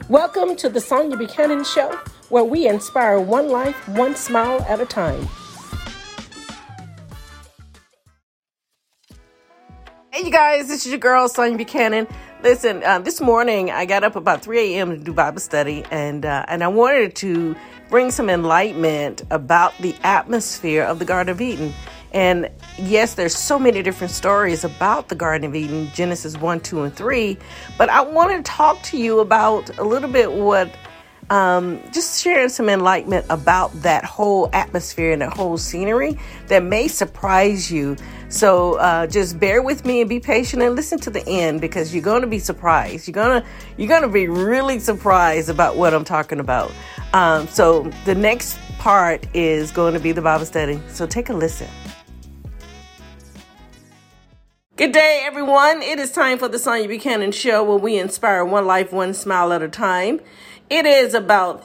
Welcome to the Sonia Buchanan Show, where we inspire one life, one smile at a time. Hey, you guys, this is your girl, Sonia Buchanan. Listen, this morning I got up about 3 a.m. to do Bible study, and I wanted to bring some enlightenment about the atmosphere of the Garden of Eden. And yes, there's so many different stories about the Garden of Eden, Genesis 1, 2, and 3. But I want to talk to you about a little bit just sharing some enlightenment about that whole atmosphere and that whole scenery that may surprise you. So just bear with me and be patient and listen to the end, because you're going to be surprised. You're going to be really surprised about what I'm talking about. So the next part is going to be the Bible study. So take a listen. Good day, everyone. It is time for the Sonia Buchanan Show, where we inspire one life, one smile at a time. It is about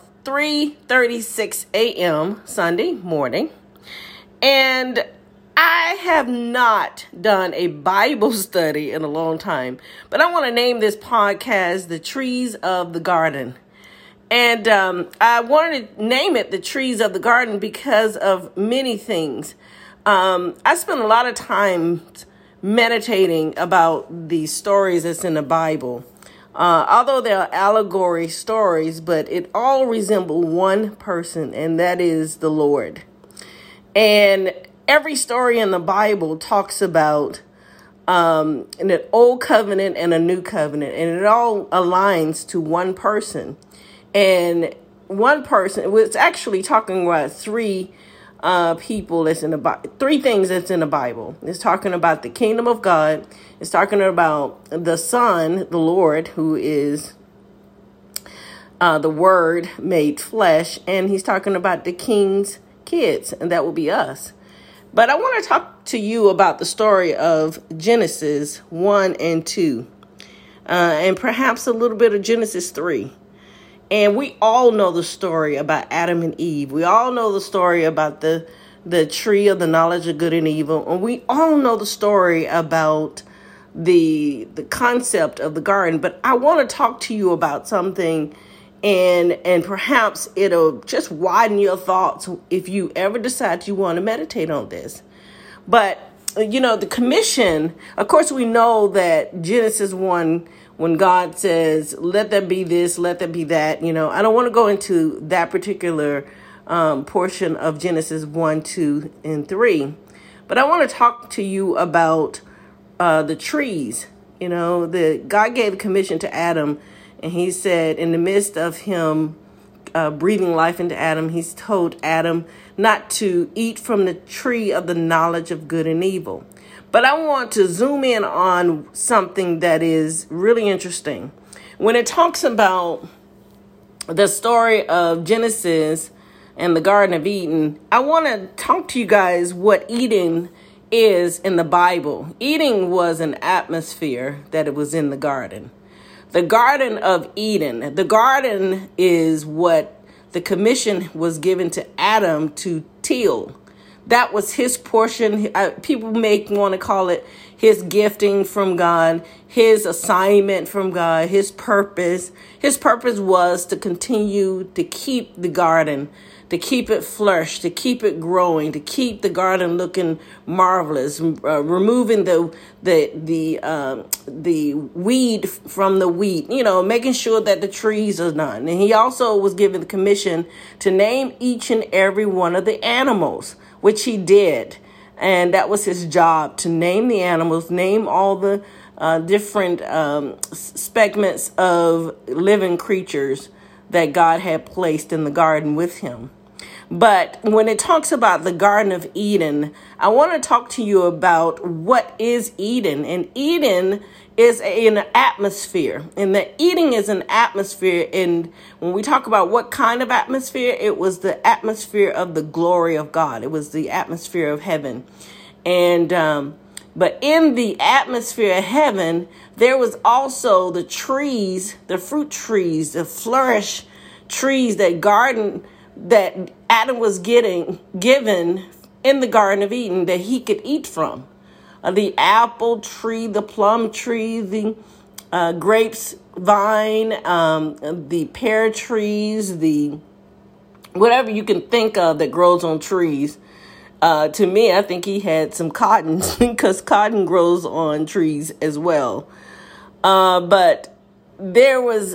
3:36 a.m. Sunday morning, and I have not done a Bible study in a long time, but I want to name this podcast The Trees of the Garden. And I wanted to name it The Trees of the Garden because of many things. I spent a lot of time meditating about the stories that's in the Bible. Although they are allegory stories, but it all resemble one person, and that is the Lord. And every story in the Bible talks about an old covenant and a new covenant, and it all aligns to one person. And one person, it's actually talking about three people that's in the Bible, three things that's in the Bible. It's talking about the kingdom of God. It's talking about the Son, the Lord, who is the Word made flesh. And he's talking about the king's kids, and that will be us. But I want to talk to you about the story of Genesis 1 and 2, and perhaps a little bit of Genesis 3. And we all know the story about Adam and Eve. We all know the story about the tree of the knowledge of good and evil. And we all know the story about the concept of the garden. But I want to talk to you about something, and perhaps it'll just widen your thoughts if you ever decide you want to meditate on this. But, the commission, of course, we know that Genesis 1, when God says, let there be this, let there be that, I don't want to go into that particular portion of Genesis 1, 2, and 3. But I want to talk to you about the trees. God gave the commission to Adam, and he said in the midst of him breathing life into Adam, he's told Adam not to eat from the tree of the knowledge of good and evil. But I want to zoom in on something that is really interesting. When it talks about the story of Genesis and the Garden of Eden, I want to talk to you guys what Eden is in the Bible. Eden was an atmosphere that it was in the garden. The Garden of Eden. The garden is what the commission was given to Adam to till. That was his portion. People may want to call it his gifting from God, his assignment from God, his purpose. His purpose was to continue to keep the garden, to keep it flourish, to keep it growing, to keep the garden looking marvelous, removing the weed from the wheat, making sure that the trees are done. And he also was given the commission to name each and every one of the animals, which he did. And that was his job, to name the animals, name all the different segments of living creatures that God had placed in the garden with him. But when it talks about the Garden of Eden, I want to talk to you about what is Eden. And Eden is an atmosphere. And the Eden is an atmosphere. And when we talk about what kind of atmosphere, it was the atmosphere of the glory of God. It was the atmosphere of heaven. And but in the atmosphere of heaven, there was also the trees, the fruit trees, the flourish trees, that Adam was given in the Garden of Eden that he could eat from. The apple tree, the plum tree, the grapes vine, the pear trees, the whatever you can think of that grows on trees. To me, I think he had some cotton because cotton grows on trees as well. But there was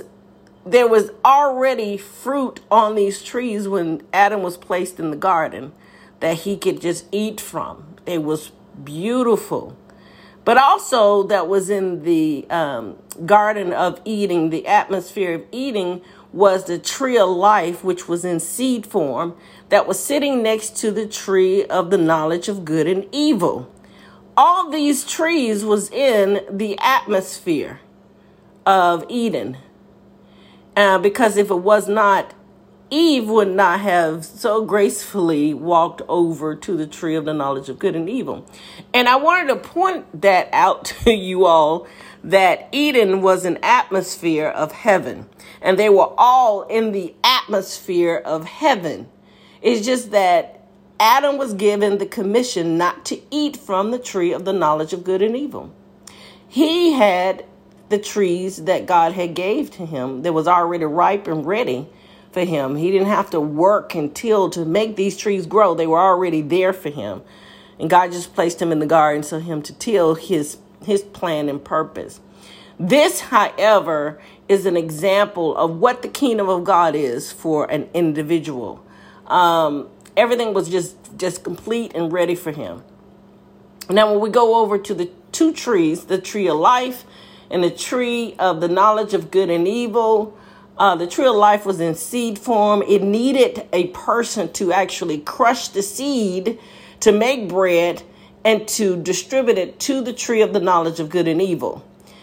already fruit on these trees when Adam was placed in the garden that he could just eat from. It was beautiful. But also that was in the Garden of Eden, the atmosphere of Eden was the tree of life, which was in seed form, that was sitting next to the tree of the knowledge of good and evil. All these trees was in the atmosphere of Eden. Because if it was not, Eve would not have so gracefully walked over to the tree of the knowledge of good and evil. And I wanted to point that out to you all, that Eden was an atmosphere of heaven. And they were all in the atmosphere of heaven. It's just that Adam was given the commission not to eat from the tree of the knowledge of good and evil. He had the trees that God had gave to him that was already ripe and ready for him. He didn't have to work and till to make these trees grow. They were already there for him. And God just placed him in the garden so him to till his plan and purpose. This, however, is an example of what the kingdom of God is for an individual. Everything was just complete and ready for him. Now, when we go over to the two trees, the tree of life and the tree of the knowledge of good and evil, the tree of life was in seed form. It needed a person to actually crush the seed to make bread and to distribute it to the tree of the knowledge of good and evil.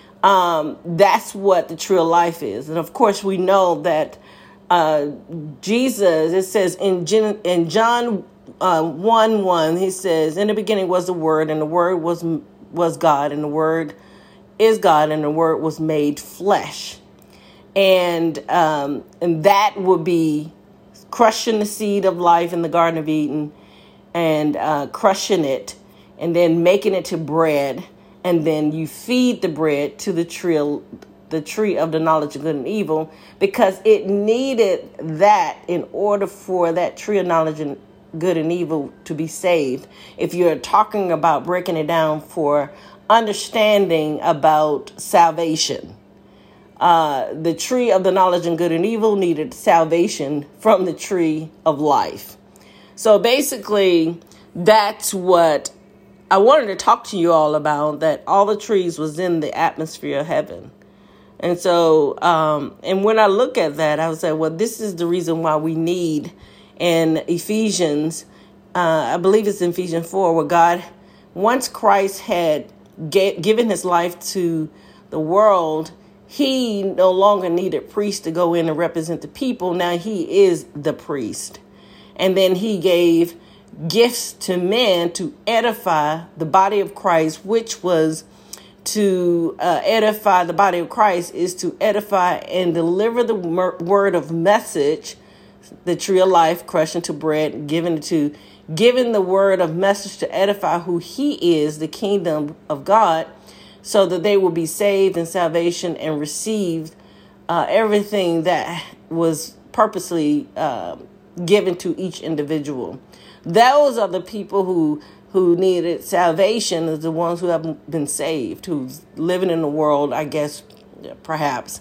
That's what the tree of life is. And of course, we know that Jesus, it says in John 1:1, he says, in the beginning was the Word, and the Word was God, and the Word is God, and the Word was made flesh. And that would be crushing the seed of life in the Garden of Eden and crushing it and then making it to bread. And then you feed the bread to the tree of the knowledge of good and evil, because it needed that in order for that tree of knowledge and good and evil to be saved. If you're talking about breaking it down for understanding about salvation, the tree of the knowledge and good and evil needed salvation from the tree of life. So basically, that's what I wanted to talk to you all about, that all the trees was in the atmosphere of heaven. And so, and when I look at that, I would say, well, this is the reason why we need in Ephesians, I believe it's in Ephesians 4, where God, once Christ had given his life to the world, he no longer needed priests to go in and represent the people. Now he is the priest. And then he gave gifts to men to edify the body of Christ, which was to edify the body of Christ is to edify and deliver the word of message, the tree of life, crushed into bread, given the word of message to edify who he is, the kingdom of God, so that they will be saved in salvation and receive everything that was purposely given to each individual. Those are the people who needed salvation, is the ones who haven't been saved, who's living in the world, I guess, perhaps.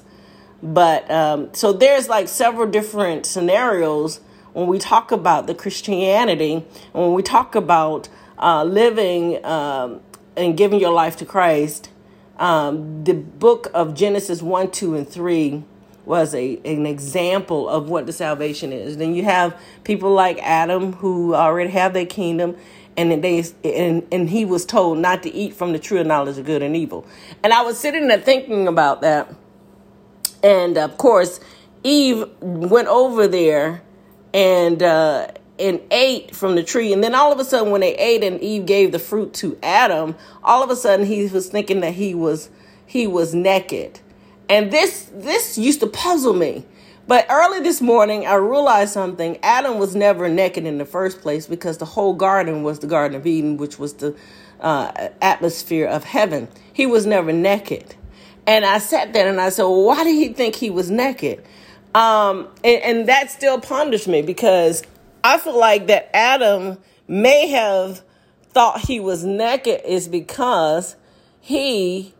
But so there's like several different scenarios when we talk about the Christianity, and when we talk about living and giving your life to Christ. The book of Genesis 1, 2, and 3 was an example of what the salvation is. Then you have people like Adam who already have their kingdom, and he was told not to eat from the tree of knowledge of good and evil. And I was sitting there thinking about that. And of course, Eve went over there and ate from the tree. And then all of a sudden, when they ate and Eve gave the fruit to Adam, all of a sudden he was thinking that he was naked. And this used to puzzle me. But early this morning, I realized something. Adam was never naked in the first place, because the whole garden was the Garden of Eden, which was the atmosphere of heaven. He was never naked. And I sat there and I said, well, why did he think he was naked? And that still ponders me, because I feel like that Adam may have thought he was naked is because he,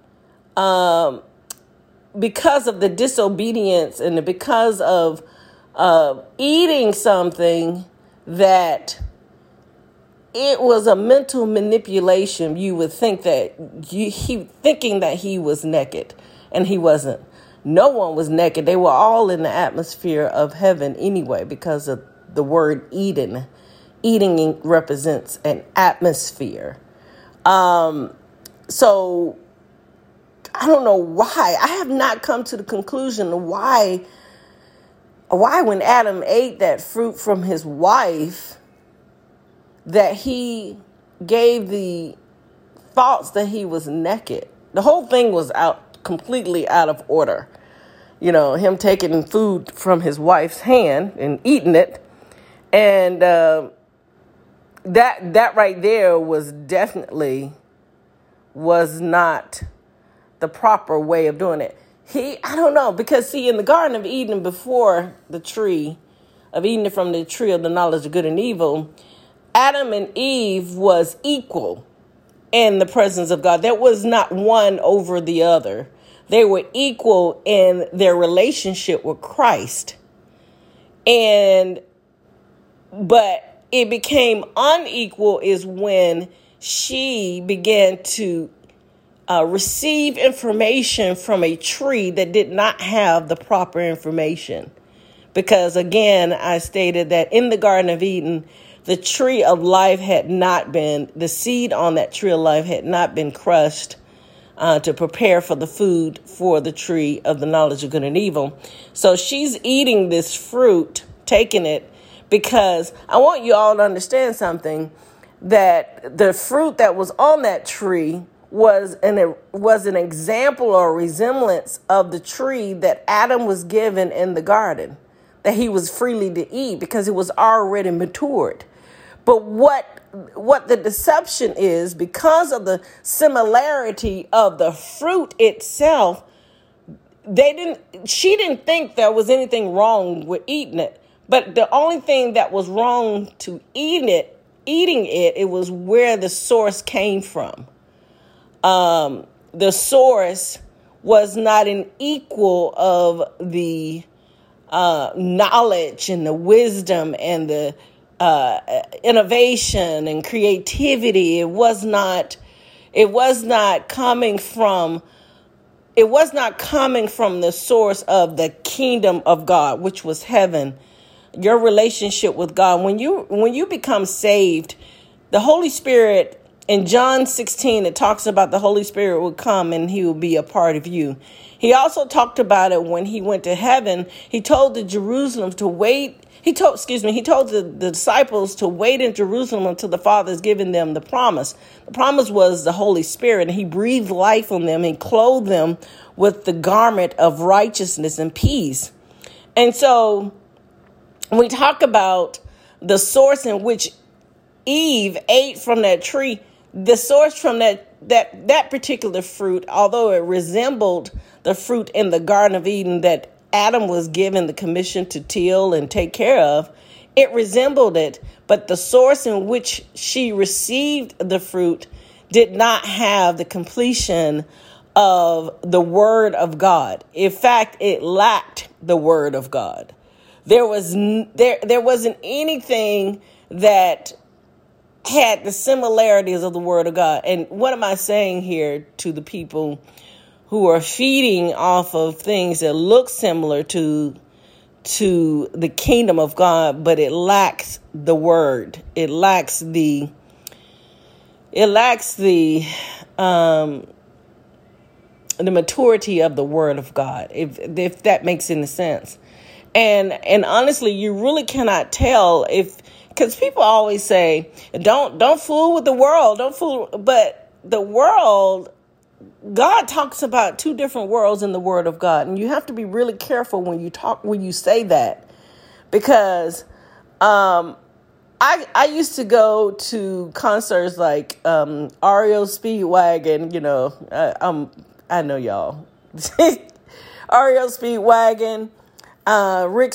because of the disobedience and because of eating something that it was a mental manipulation. You would think that thinking that he was naked, and he wasn't. No one was naked. They were all in the atmosphere of heaven anyway, because of the word Eden. Eating represents an atmosphere. So I don't know why. I have not come to the conclusion of why when Adam ate that fruit from his wife, that he gave the thoughts that he was naked. The whole thing was completely out of order. You know, him taking food from his wife's hand and eating it. And that right there was not the proper way of doing it. I don't know, because see, in the Garden of Eden, before the tree of eating from the tree of the knowledge of good and evil, Adam and Eve was equal in the presence of God. There was not one over the other. They were equal in their relationship with Christ. But it became unequal is when she began to receive information from a tree that did not have the proper information. Because again, I stated that in the Garden of Eden, the tree of life the seed on that tree of life had not been crushed to prepare for the food for the tree of the knowledge of good and evil. So she's eating this fruit, taking it, because I want you all to understand something, that the fruit that was on that tree was an example or a resemblance of the tree that Adam was given in the garden, that he was freely to eat because it was already matured. But what the deception is, because of the similarity of the fruit itself, she didn't think there was anything wrong with eating it. But the only thing that was wrong to eating it was where the source came from. The source was not an equal of the knowledge and the wisdom and the innovation and creativity. It was not coming from the source of the kingdom of God, which was heaven. Your relationship with God, when you become saved, the Holy Spirit, in John 16, it talks about the Holy Spirit will come and he will be a part of you. He also talked about it when he went to heaven. He told the Jerusalem to wait. He told the disciples to wait in Jerusalem until the Father has given them the promise. The promise was the Holy Spirit, and he breathed life on them and clothed them with the garment of righteousness and peace. And so when we talk about the source in which Eve ate from that tree, the source from that particular fruit, although it resembled the fruit in the Garden of Eden that Adam was given the commission to till and take care of, it resembled it, but the source in which she received the fruit did not have the completion of the Word of God. In fact, it lacked the Word of God. There wasn't anything that had the similarities of the Word of God. And what am I saying here to the people who are feeding off of things that look similar to the kingdom of God, but it lacks the Word. It lacks the maturity of the Word of God, if that makes any sense. And honestly, you really cannot tell because people always say, don't fool with the world, but the world, God talks about two different worlds in the Word of God. And you have to be really careful when you say that, because I used to go to concerts like REO Speedwagon, I know y'all REO Speedwagon, Rick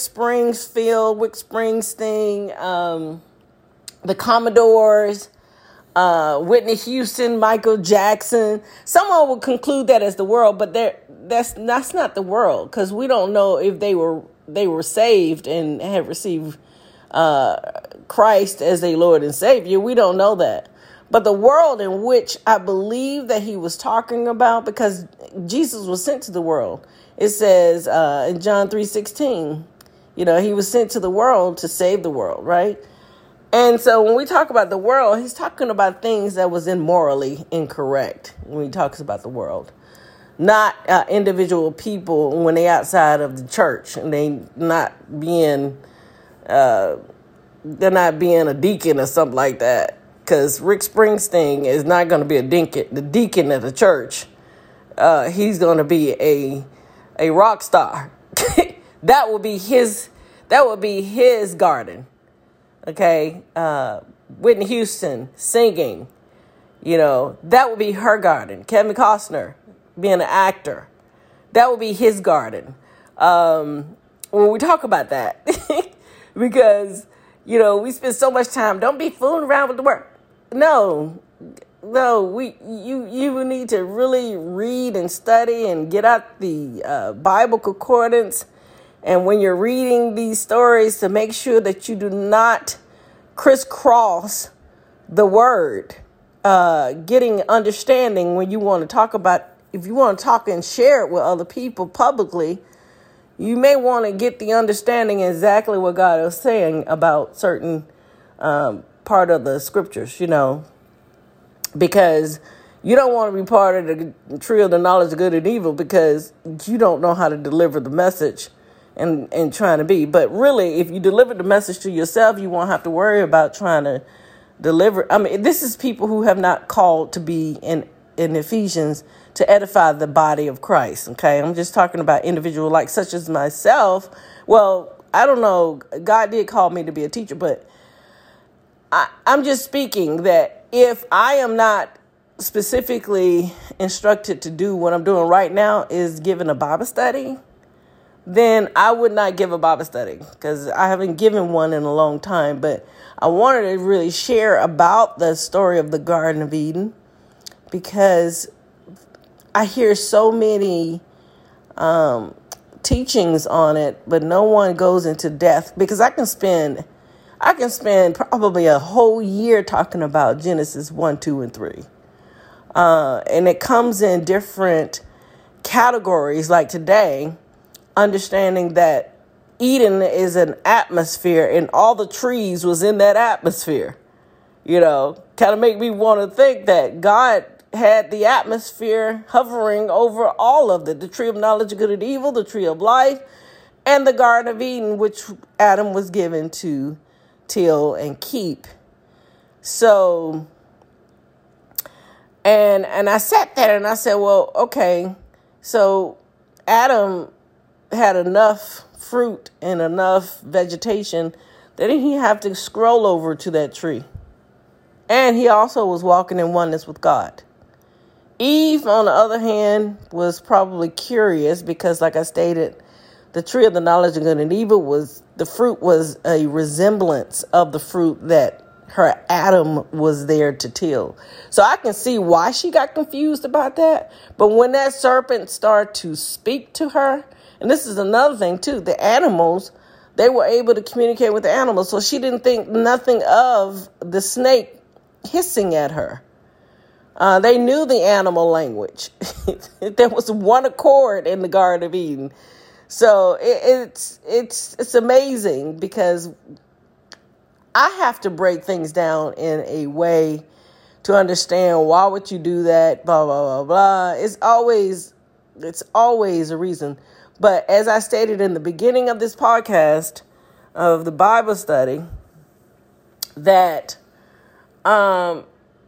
Springsteen, the Commodores, Whitney Houston, Michael Jackson. Someone would conclude that as the world, but that's not the world, because we don't know if they were saved and had received Christ as their Lord and Savior. We don't know that. But the world in which I believe that he was talking about, because Jesus was sent to the world. It says in John 3:16, he was sent to the world to save the world, right? And so when we talk about the world, he's talking about things that was immorally incorrect when he talks about the world. Not individual people when they outside of the church and they're not being a deacon or something like that. Because Rick Springsteen is not going to be the deacon of the church. He's going to be a rock star. That would be his garden. Okay, Whitney Houston singing, that would be her garden. Kevin Costner being an actor, that would be his garden. When we talk about that, because we spend so much time. Don't be fooling around with the word. No, you need to really read and study and get out the Bible concordance. And when you're reading these stories, to make sure that you do not crisscross the word, getting understanding when you want to talk about, if you want to talk and share it with other people publicly, you may want to get the understanding exactly what God is saying about certain part of the scriptures, because you don't want to be part of the tree of the knowledge of good and evil because you don't know how to deliver the message and trying to be. But really, if you deliver the message to yourself, you won't have to worry about trying to deliver. I mean, this is people who have not called to be in Ephesians to edify the body of Christ. Okay, I'm just talking about individual, like such as myself. Well, I don't know. God did call me to be a teacher, but I'm just speaking that if I am not specifically instructed to do what I'm doing right now is giving a Bible study, then I would not give a Bible study because I haven't given one in a long time. But I wanted to really share about the story of the Garden of Eden because I hear so many teachings on it, but no one goes into depth because I can spend probably a whole year talking about Genesis 1, 2, and 3. And it comes in different categories like today, understanding that Eden is an atmosphere and all the trees was in that atmosphere, kind of make me want to think that God had the atmosphere hovering over all of it, the tree of knowledge of good and evil, the tree of life, and the Garden of Eden, which Adam was given to till and keep. So, and I sat there and I said, well, okay, so Adam had enough fruit and enough vegetation that he didn't have to scroll over to that tree. And he also was walking in oneness with God. Eve, on the other hand, was probably curious because, like I stated, the tree of the knowledge of good and evil the fruit was a resemblance of the fruit that her Adam was there to till. So I can see why she got confused about that. But when that serpent started to speak to her, and this is another thing too, the animals, they were able to communicate with the animals. So she didn't think nothing of the snake hissing at her. They knew the animal language. There was one accord in the Garden of Eden. So it's amazing because I have to break things down in a way to understand why would you do that, blah, blah, blah, blah. It's always a reason. But as I stated in the beginning of this podcast of the Bible study, that when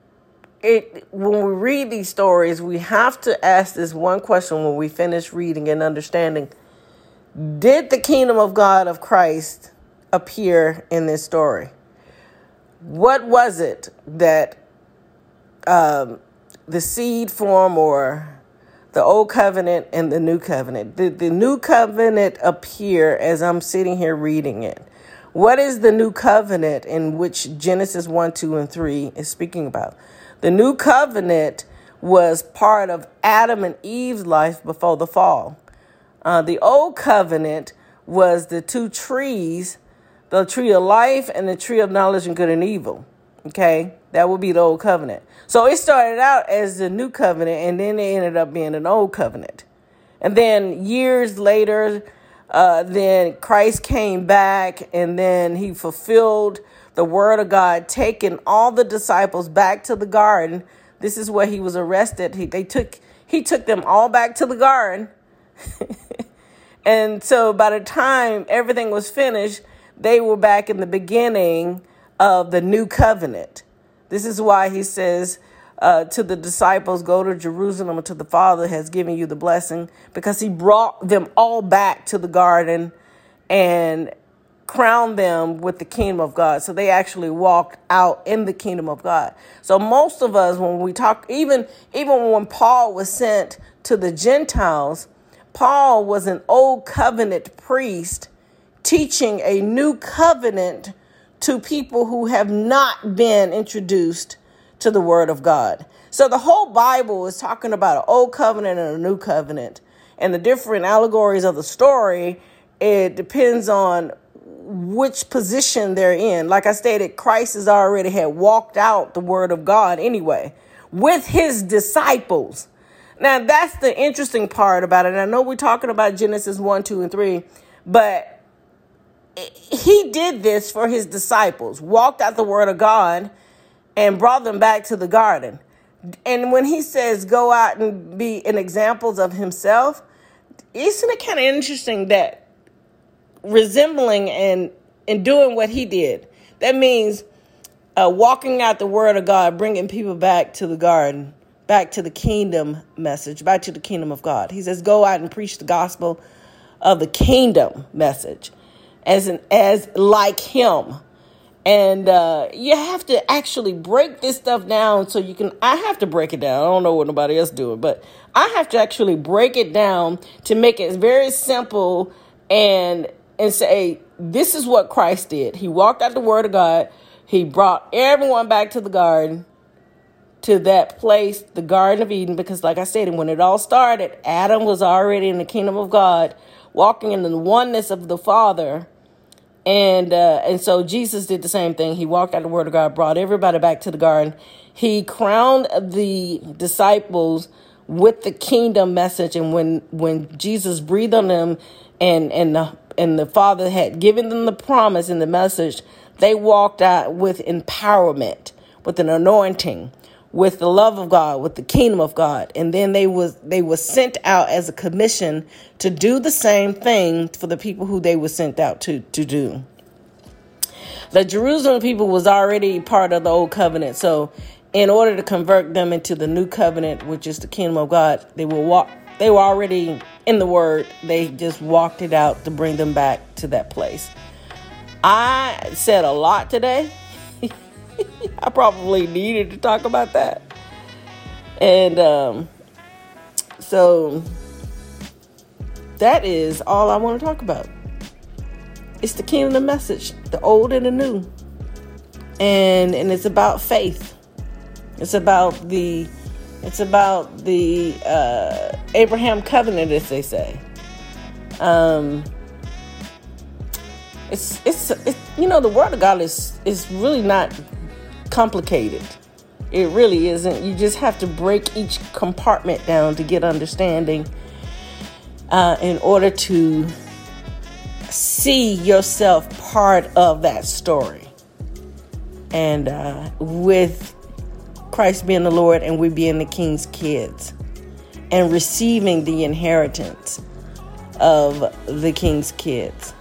we read these stories, we have to ask this one question when we finish reading and understanding. Did the kingdom of God of Christ appear in this story? What was it that the seed form or The old covenant and the new covenant. The new covenant appear as I'm sitting here reading it. What is the new covenant in which Genesis 1, 2, and 3 is speaking about? The new covenant was part of Adam and Eve's life before the fall. The old covenant was the two trees, the tree of life and the tree of knowledge and good and evil. Okay, that would be the old covenant. So it started out as the new covenant, and then it ended up being an old covenant. And then years later, then Christ came back, and then he fulfilled the word of God, taking all the disciples back to the garden. This is where he was arrested. He took them all back to the garden. And so by the time everything was finished, they were back in the beginning of the new covenant. This is why he says to the disciples, go to Jerusalem until the Father has given you the blessing, because he brought them all back to the garden and crowned them with the kingdom of God. So they actually walked out in the kingdom of God. So most of us, when we talk, even when Paul was sent to the Gentiles, Paul was an old covenant priest teaching a new covenant to people who have not been introduced to the word of God. So the whole Bible is talking about an old covenant and a new covenant, and the different allegories of the story. It depends on which position they're in. Like I stated, Christ has already had walked out the word of God anyway with his disciples. Now, that's the interesting part about it. And I know we're talking about Genesis 1, 2, and 3, but he did this for his disciples, walked out the word of God and brought them back to the garden. And when he says go out and be in examples of himself, isn't it kind of interesting that resembling and doing what he did, that means walking out the word of God, bringing people back to the garden, back to the kingdom message, back to the kingdom of God. He says go out and preach the gospel of the kingdom message as like him. And you have to actually break this stuff down so you can, I have to break it down. I don't know what nobody else doing, but I have to actually break it down to make it very simple and say, this is what Christ did. He walked out the word of God. He brought everyone back to the garden, to that place, the Garden of Eden, because like I said, when it all started, Adam was already in the kingdom of God, walking in the oneness of the Father. And so Jesus did the same thing. He walked out the word of God, brought everybody back to the garden. He crowned the disciples with the kingdom message. And when Jesus breathed on them and the Father had given them the promise and the message, they walked out with empowerment, with an anointing, with the love of God, with the kingdom of God. And then they were sent out as a commission to do the same thing for the people who they were sent out to do. The Jerusalem people was already part of the old covenant. So in order to convert them into the new covenant, which is the kingdom of God, they were already in the word. They just walked it out to bring them back to that place. I said a lot today. I probably needed to talk about that. And so that is all I want to talk about. It's the kingdom message, the old and the new. And it's about faith. It's about the Abraham covenant, as they say. It's the word of God is really not complicated. It really isn't. You just have to break each compartment down to get understanding in order to see yourself part of that story. And with Christ being the Lord and we being the King's kids and receiving the inheritance of the King's kids,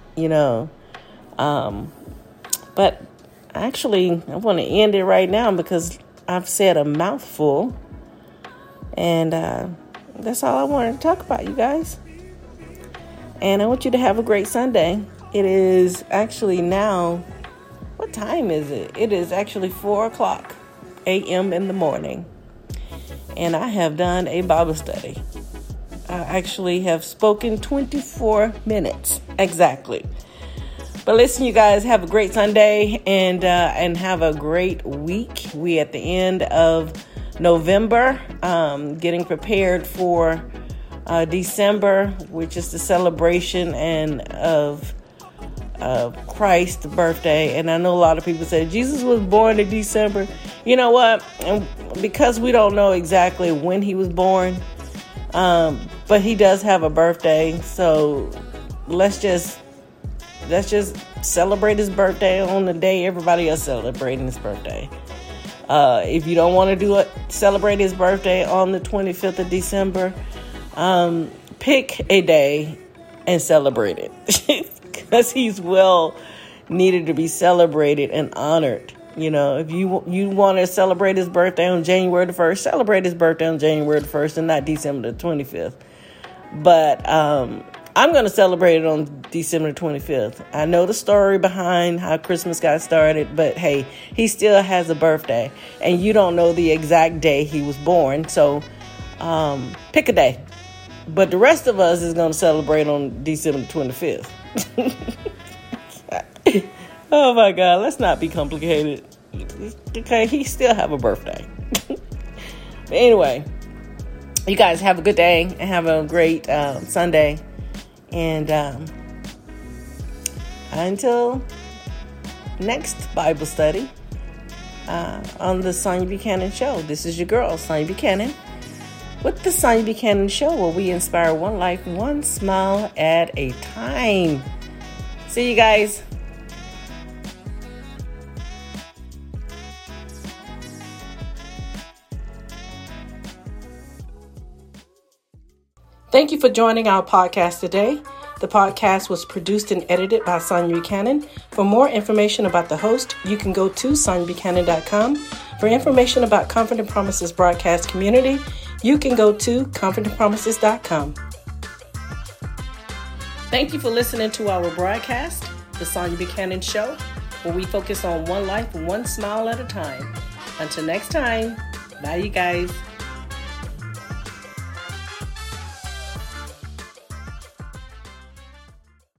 but actually, I want to end it right now because I've said a mouthful. And that's all I wanted to talk about, you guys. And I want you to have a great Sunday. It is actually now, what time is it? It is actually 4:00 a.m. in the morning. and I have done a Bible study. I actually have spoken 24 minutes exactly. But listen, you guys, have a great Sunday and have a great week. We at the end of November, getting prepared for December, which is the celebration of Christ's birthday. And I know a lot of people say Jesus was born in December. You know what? And because we don't know exactly when he was born, but he does have a birthday. So let's just celebrate his birthday on the day everybody else celebrating his birthday. If you don't want to celebrate his birthday on the 25th of December, pick a day and celebrate it. Because he's well needed to be celebrated and honored. You know, if you want to celebrate his birthday on January the 1st, celebrate his birthday on January the 1st and not December the 25th. But I'm going to celebrate it on December the 25th. I know the story behind how Christmas got started, but hey, he still has a birthday. And you don't know the exact day he was born, so pick a day. But the rest of us is going to celebrate on December the 25th. Oh my God, let's not be complicated. Okay, he still have a birthday. But anyway, you guys have a good day and have a great Sunday. And until next Bible study on the Sonya Buchanan Show, this is your girl, Sonya Buchanan, with the Sonya Buchanan Show, where we inspire one life, one smile at a time. See you guys. Thank you for joining our podcast today. The podcast was produced and edited by Sonya Buchanan. For more information about the host, you can go to sonyabuchanan.com. For information about Confident Promises broadcast community, you can go to confidentpromises.com. Thank you for listening to our broadcast, The Sonya Buchanan Show, where we focus on one life, one smile at a time. Until next time, bye you guys.